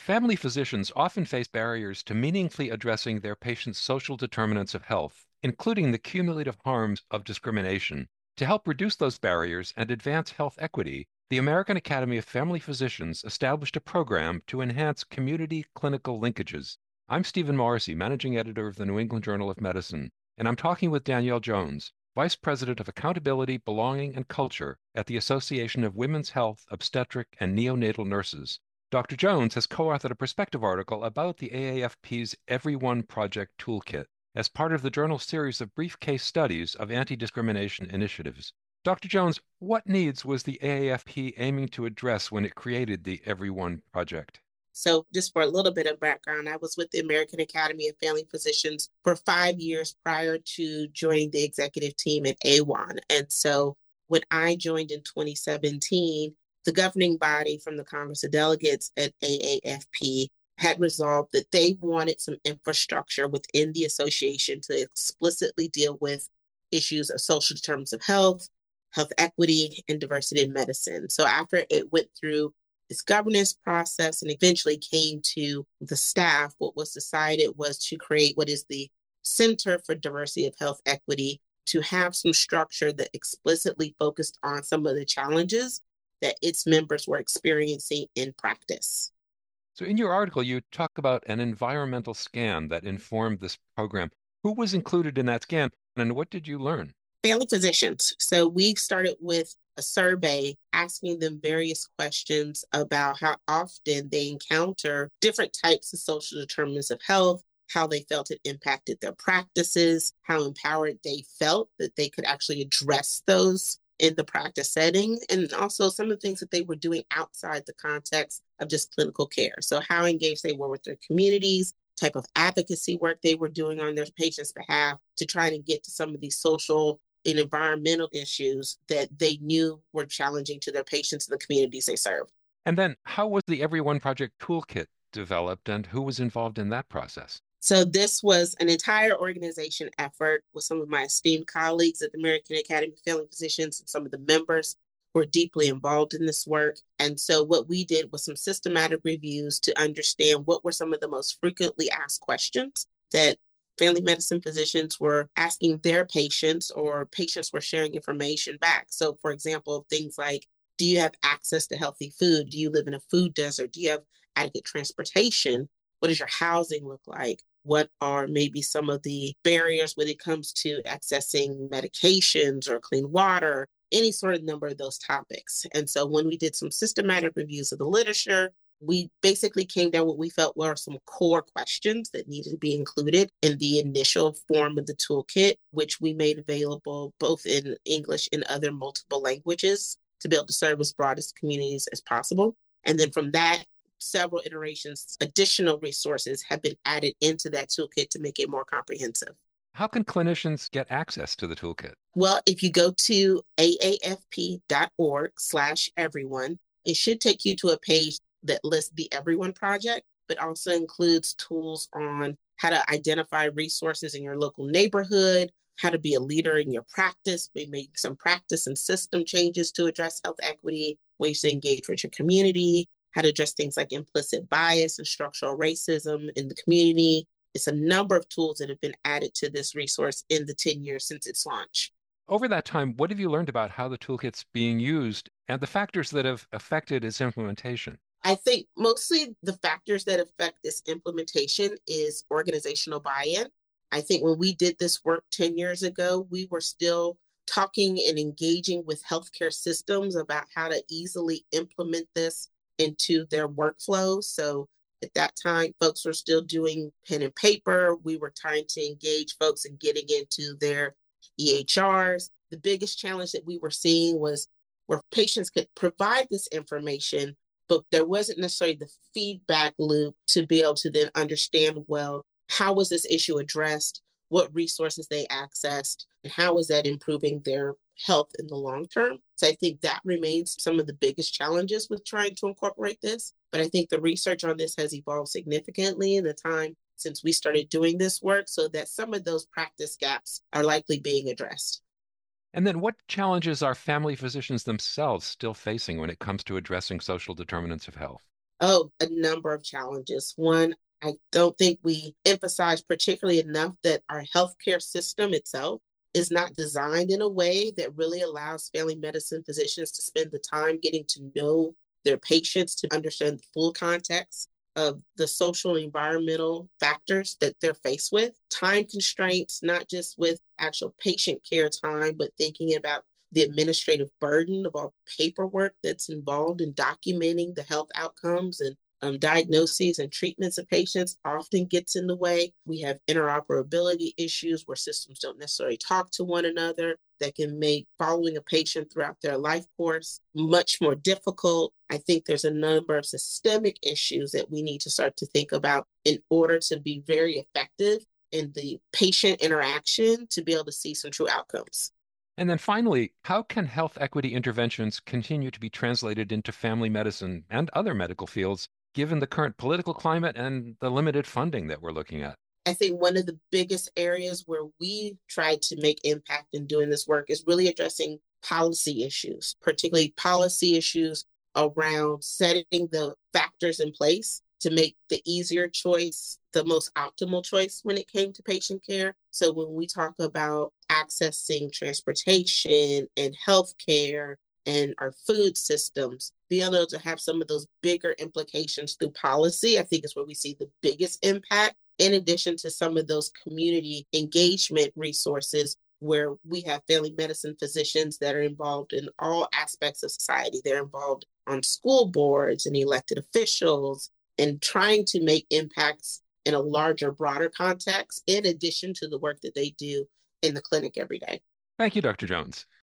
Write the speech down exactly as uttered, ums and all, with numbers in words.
Family physicians often face barriers to meaningfully addressing their patients' social determinants of health, including the cumulative harms of discrimination. To help reduce those barriers and advance health equity, the American Academy of Family Physicians established a program to enhance community clinical linkages. I'm Stephen Morrissey, managing editor of the New England Journal of Medicine, and I'm talking with Danielle Jones, Vice President of Accountability, Belonging, and Culture at the Association of Women's Health, Obstetric, and Neonatal Nurses. Doctor Jones has co-authored a perspective article about the A A F P's Everyone Project Toolkit as part of the journal's series of brief case studies of anti-discrimination initiatives. Doctor Jones, what needs was the A A F P aiming to address when it created the Everyone Project? So just for a little bit of background, I was with the American Academy of Family Physicians for five years prior to joining the executive team at A W O N. And so when I joined in twenty seventeen, the governing body from the Congress of Delegates at A A F P had resolved that they wanted some infrastructure within the association to explicitly deal with issues of social determinants of health, health equity, and diversity in medicine. So after it went through this governance process and eventually came to the staff, what was decided was to create what is the Center for Diversity of Health Equity, to have some structure that explicitly focused on some of the challenges that its members were experiencing in practice. So in your article, you talk about an environmental scan that informed this program. Who was included in that scan, and what did you learn? Family physicians. So we started with a survey asking them various questions about how often they encounter different types of social determinants of health, how they felt it impacted their practices, how empowered they felt that they could actually address those in the practice setting, and also some of the things that they were doing outside the context of just clinical care. So how engaged they were with their communities, type of advocacy work they were doing on their patients' behalf to try to get to some of these social and environmental issues that they knew were challenging to their patients and the communities they serve. And then how was the Everyone Project Toolkit developed, and who was involved in that process? So this was an entire organization effort with some of my esteemed colleagues at the American Academy of Family Physicians, and some of the members were deeply involved in this work. And so what we did was some systematic reviews to understand what were some of the most frequently asked questions that family medicine physicians were asking their patients, or patients were sharing information back. So for example, things like, do you have access to healthy food? Do you live in a food desert? Do you have adequate transportation? What does your housing look like? What are maybe some of the barriers when it comes to accessing medications or clean water, any sort of number of those topics. And so when we did some systematic reviews of the literature, we basically came down what we felt were some core questions that needed to be included in the initial form of the toolkit, which we made available both in English and other multiple languages to be able to serve as broad as communities as possible. And then from that, several iterations, additional resources have been added into that toolkit to make it more comprehensive. How can clinicians get access to the toolkit? Well, if you go to aafp.org slash everyone, it should take you to a page that lists the Everyone Project, but also includes tools on how to identify resources in your local neighborhood, how to be a leader in your practice, maybe make some practice and system changes to address health equity, ways to engage with your community, how to address things like implicit bias and structural racism in the community. It's a number of tools that have been added to this resource in the ten years since its launch. Over that time, what have you learned about how the toolkit's being used and the factors that have affected its implementation? I think mostly the factors that affect this implementation is organizational buy-in. I think when we did this work ten years ago, we were still talking and engaging with healthcare systems about how to easily implement this into their workflows. So at that time, folks were still doing pen and paper. We were trying to engage folks in getting into their E H Rs. The biggest challenge that we were seeing was where patients could provide this information, but there wasn't necessarily the feedback loop to be able to then understand, well, how was this issue addressed? What resources they accessed, and how is that improving their health in the long term? So I think that remains some of the biggest challenges with trying to incorporate this. But I think the research on this has evolved significantly in the time since we started doing this work, so that some of those practice gaps are likely being addressed. And then what challenges are family physicians themselves still facing when it comes to addressing social determinants of health? Oh, a number of challenges. One, I don't think we emphasize particularly enough that our healthcare system itself is not designed in a way that really allows family medicine physicians to spend the time getting to know their patients, to understand the full context of the social and environmental factors that they're faced with. Time constraints, not just with actual patient care time, but thinking about the administrative burden of all paperwork that's involved in documenting the health outcomes and um, diagnoses and treatments of patients often gets in the way. We have interoperability issues where systems don't necessarily talk to one another that can make following a patient throughout their life course much more difficult. I think there's a number of systemic issues that we need to start to think about in order to be very effective in the patient interaction to be able to see some true outcomes. And then finally, how can health equity interventions continue to be translated into family medicine and other medical fields, given the current political climate and the limited funding that we're looking at? I think one of the biggest areas where we try to make impact in doing this work is really addressing policy issues, particularly policy issues around setting the factors in place to make the easier choice the most optimal choice when it came to patient care. So when we talk about accessing transportation and healthcare and our food systems, being able to have some of those bigger implications through policy, I think is where we see the biggest impact, in addition to some of those community engagement resources where we have family medicine physicians that are involved in all aspects of society. They're involved on school boards and elected officials and trying to make impacts in a larger, broader context, in addition to the work that they do in the clinic every day. Thank you, Doctor Jones.